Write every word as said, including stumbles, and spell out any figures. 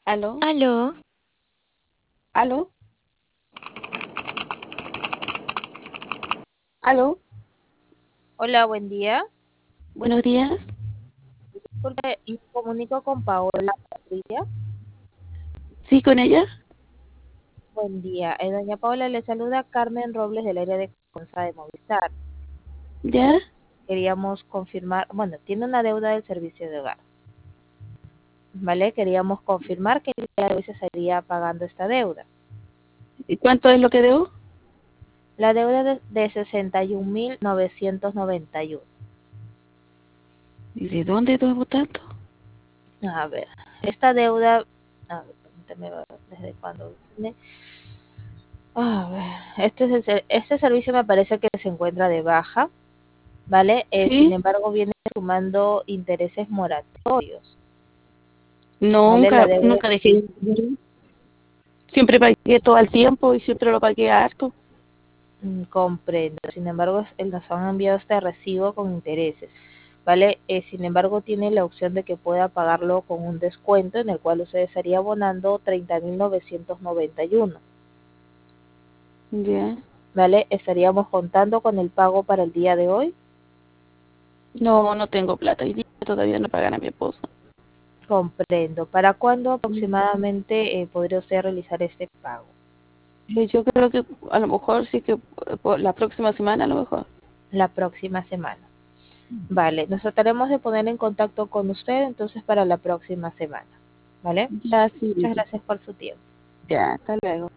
Aló, Aló, aló, aló, hola, buen día. buenos días. Disculpe, me comunico con Paola Patricia. ¿Sí con ella? Buen día. Eh, doña Paola le saluda Carmen Robles del área de confianza de Movistar. ¿Ya? Queríamos confirmar, bueno, tiene una deuda del servicio de hogar, ¿vale? Queríamos confirmar que el día de hoy se estaría pagando esta deuda. ¿Y cuánto es lo que debo? La deuda de, de sesenta y un mil novecientos noventa y uno. ¿Y de dónde debo tanto? A ver, esta deuda, a ver, permítame ver desde cuándo viene. A ver, este, es el ser- este servicio me parece que se encuentra de baja. ¿Vale? Eh, sin ¿Sí? embargo, viene sumando intereses moratorios, ¿vale? La Nunca, deuda nunca dejé. Siempre pagué todo el tiempo y siempre lo pagué harto. mm, comprendo, sin embargo, es- el- nos han enviado este recibo con intereses, ¿vale? Eh, sin embargo, tiene la opción de que pueda pagarlo con un descuento en el cual usted estaría abonando treinta mil novecientos noventa y uno, ¿Ya? ¿vale? Estaríamos contando con el pago para el día de hoy. No, no tengo plata. Y todavía no pagan a mi esposo. Comprendo. ¿Para cuándo Mm. aproximadamente eh, podría usted realizar este pago? Eh, Yo creo que a lo mejor sí que eh, por la próxima semana a lo mejor. La próxima semana. Vale, nos trataremos de poner en contacto con usted entonces para la próxima semana. ¿Vale? Ya, sí. Muchas gracias por su tiempo. Ya, hasta luego.